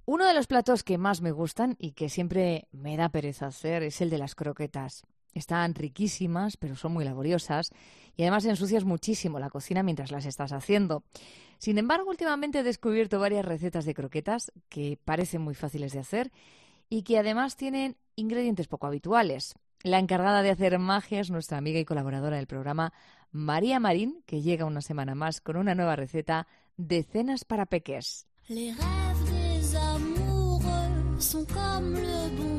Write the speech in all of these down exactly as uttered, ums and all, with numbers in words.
Uno de los platos que más me gustan y que siempre me da pereza hacer es el de las croquetas. Están riquísimas, pero son muy laboriosas y además ensucias muchísimo la cocina mientras las estás haciendo. Sin embargo, últimamente he descubierto varias recetas de croquetas que parecen muy fáciles de hacer y que además tienen ingredientes poco habituales. La encargada de hacer magia es nuestra amiga y colaboradora del programa, María Marín, que llega una semana más con una nueva receta de cenas para peques. Les rêves des amoureux sont comme le bon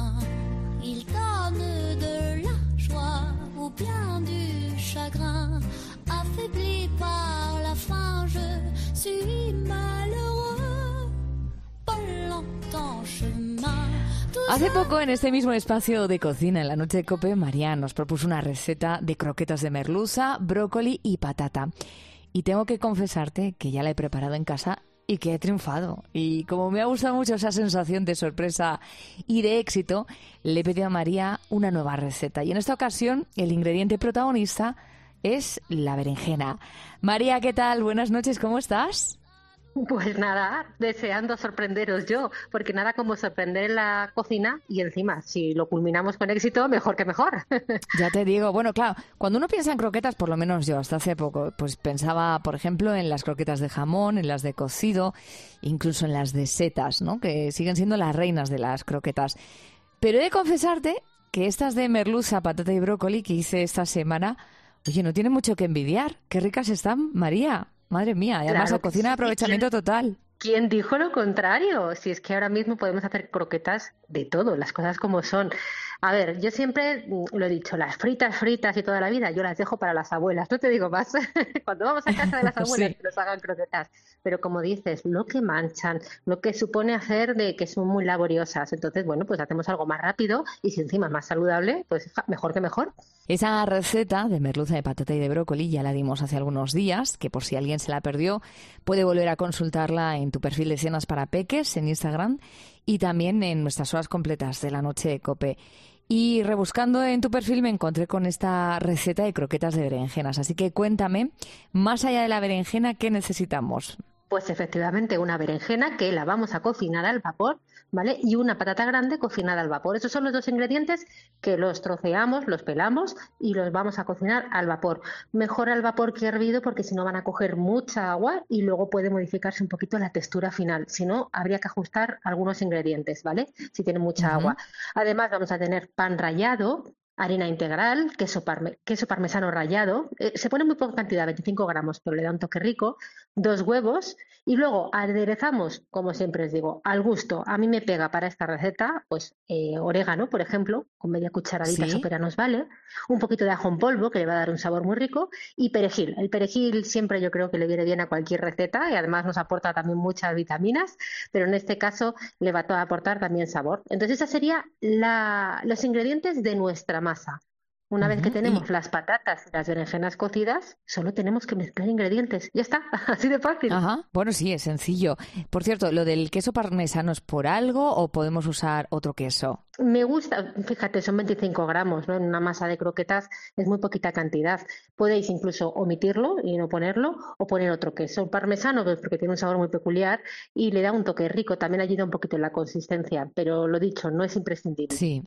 vin. Ils donnent de la joie ou bien du chagrin. Affaibli par la faim, je suis malheureux. Pas longtemps chemin. Hace poco, en este mismo espacio de cocina, en la noche de COPE, María nos propuso una receta de croquetas de merluza, brócoli y patata. Y tengo que confesarte que ya la he preparado en casa y que he triunfado. Y como me ha gustado mucho esa sensación de sorpresa y de éxito, le he pedido a María una nueva receta. Y en esta ocasión, el ingrediente protagonista es la berenjena. María, ¿qué tal? Buenas noches, ¿cómo estás? Pues nada, deseando sorprenderos yo, porque nada como sorprender en la cocina y encima, si lo culminamos con éxito, mejor que mejor. Ya te digo, bueno, claro, cuando uno piensa en croquetas, por lo menos yo hasta hace poco, pues pensaba, por ejemplo, en las croquetas de jamón, en las de cocido, incluso en las de setas, ¿no? Que siguen siendo las reinas de las croquetas. Pero he de confesarte que estas de merluza, patata y brócoli que hice esta semana, oye, no tienen mucho que envidiar. Qué ricas están, María. Madre mía, y además Claro la que cocina de sí. aprovechamiento total. ¿Quién dijo lo contrario? Si es que ahora mismo podemos hacer croquetas de todo, las cosas como son. A ver, yo siempre mm, lo he dicho, las fritas, fritas y toda la vida, yo las dejo para las abuelas, no te digo más. Cuando vamos a casa de las abuelas, Sí. que nos hagan croquetas. Pero como dices, lo que manchan, lo que supone hacer de que son muy laboriosas. Entonces, bueno, pues hacemos algo más rápido y si encima es más saludable, pues ja, mejor que mejor. Esa receta de merluza de patata y de brócoli ya la dimos hace algunos días, que por si alguien se la perdió, puede volver a consultarla en tu perfil de Cenas para Peques en Instagram y también en nuestras horas completas de la noche de COPE. Y rebuscando en tu perfil me encontré con esta receta de croquetas de berenjenas. Así que cuéntame, más allá de la berenjena, ¿qué necesitamos? Pues efectivamente una berenjena que la vamos a cocinar al vapor, ¿vale? Y una patata grande cocinada al vapor. Esos son los dos ingredientes que los troceamos, los pelamos y los vamos a cocinar al vapor. Mejor al vapor que hervido porque si no van a coger mucha agua y luego puede modificarse un poquito la textura final. Si no, habría que ajustar algunos ingredientes, ¿vale? Si tienen mucha Ujú. agua. Además vamos a tener pan rallado, harina integral, queso, parme- queso parmesano rallado. Eh, se pone muy poca cantidad, veinticinco gramos, pero le da un toque rico. Dos huevos y luego aderezamos, como siempre os digo, al gusto. A mí me pega para esta receta, pues eh, orégano, por ejemplo, con media cucharadita Sí. sopera nos vale. Un poquito de ajo en polvo, que le va a dar un sabor muy rico. Y perejil. El perejil siempre yo creo que le viene bien a cualquier receta y además nos aporta también muchas vitaminas, pero en este caso le va a aportar también sabor. Entonces, esa sería la, los ingredientes de nuestra masa. Una vez que Ujú. Y, tenemos las patatas y las berenjenas cocidas, solo tenemos que mezclar ingredientes. Ya está, así de fácil. ajá, bueno, sí, es sencillo. Por cierto, ¿lo del queso parmesano es por algo o podemos usar otro queso? Me gusta, fíjate, son veinticinco gramos, ¿no? En una masa de croquetas es muy poquita cantidad. Podéis incluso omitirlo y no ponerlo o poner otro queso. El parmesano, pues porque tiene un sabor muy peculiar y le da un toque rico, también ayuda un poquito en la consistencia, pero lo dicho, no es imprescindible. Sí.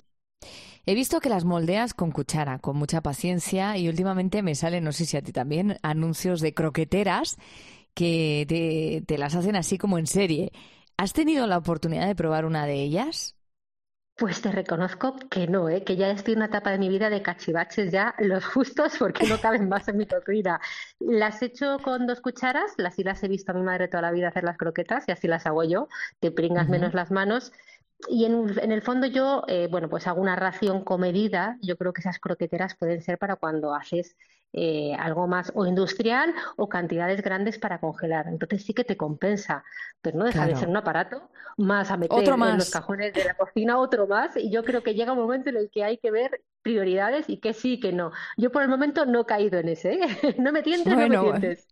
He visto que las moldeas con cuchara, con mucha paciencia, y últimamente me salen, no sé si a ti también, anuncios de croqueteras que te, te las hacen así como en serie. ¿Has tenido la oportunidad de probar una de ellas? Pues te reconozco que no, ¿eh? Que ya estoy en una etapa de mi vida de cachivaches ya los justos porque no caben más en mi cocina. Las he hecho con dos cucharas, las sí las he visto a mi madre toda la vida hacer las croquetas y así las hago yo, te pringas Ujú. menos las manos. Y en, en el fondo yo, eh, bueno, pues hago una ración comedida. Yo creo que esas croqueteras pueden ser para cuando haces eh, algo más o industrial o cantidades grandes para congelar. Entonces sí que te compensa, pero no deja de ser Claro. un aparato más a Otro meter en los más. cajones de la cocina, otro más. Y yo creo que llega un momento en el que hay que ver prioridades y que sí, que no. Yo por el momento no he caído en ese, ¿eh? No me tientes, no me Bueno, tientes.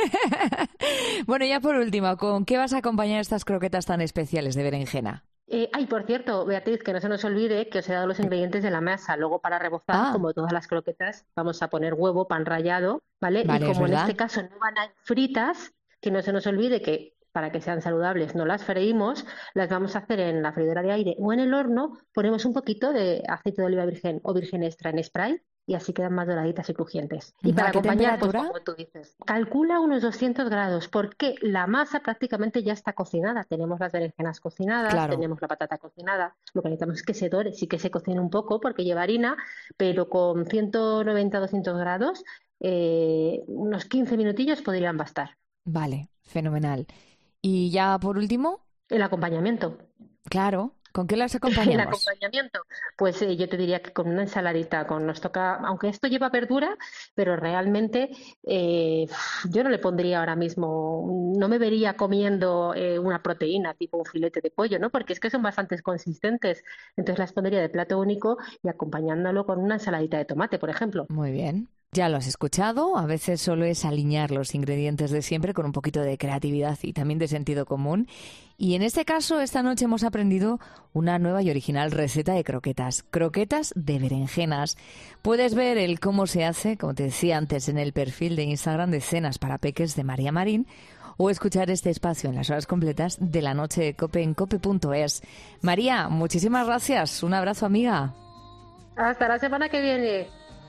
bueno, ya por último, ¿con qué vas a acompañar estas croquetas tan especiales de berenjena? Eh, ay, por cierto, Beatriz, que no se nos olvide que os he dado los ingredientes de la masa. Luego, para rebozar, Ah, como todas las croquetas, vamos a poner huevo, pan rallado, ¿vale? Y vale, es como en este verdad. caso no van a ir fritas, que no se nos olvide que para que sean saludables, no las freímos, las vamos a hacer en la freidora de aire o en el horno, ponemos un poquito de aceite de oliva virgen o virgen extra en spray y así quedan más doraditas y crujientes. Y para ¿A qué acompañar, pues temperatura? como tú dices, calcula unos doscientos grados, porque la masa prácticamente ya está cocinada. Tenemos las berenjenas cocinadas, Claro. tenemos la patata cocinada. Lo que necesitamos es que se dore, sí que se cocine un poco porque lleva harina, pero con ciento noventa a doscientos grados, eh, unos quince minutillos podrían bastar. Vale, fenomenal. Y ya por último, El acompañamiento. claro, ¿con qué las El acompañamos? acompañamiento, pues eh, yo te diría que con una ensaladita, con nos toca, aunque esto lleva verdura, pero realmente eh, yo no le pondría ahora mismo, no me vería comiendo eh, una proteína tipo un filete de pollo, ¿no? Porque es que son bastante consistentes, entonces las pondría de plato único y acompañándolo con una ensaladita de tomate, por ejemplo. Muy bien. Ya lo has escuchado, a veces solo es alinear los ingredientes de siempre con un poquito de creatividad y también de sentido común. Y en este caso, esta noche hemos aprendido una nueva y original receta de croquetas, croquetas de berenjenas. Puedes ver el cómo se hace, como te decía antes, en el perfil de Instagram de Cenas para Peques de María Marín, o escuchar este espacio en las horas completas de la noche de COPE en cope punto es. María, muchísimas gracias. Un abrazo, amiga. Hasta la semana que viene.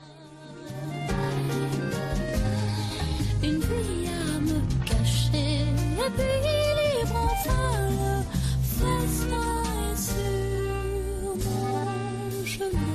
Une vie à me cacher, et puis libre enfin le festin est sur mon chemin.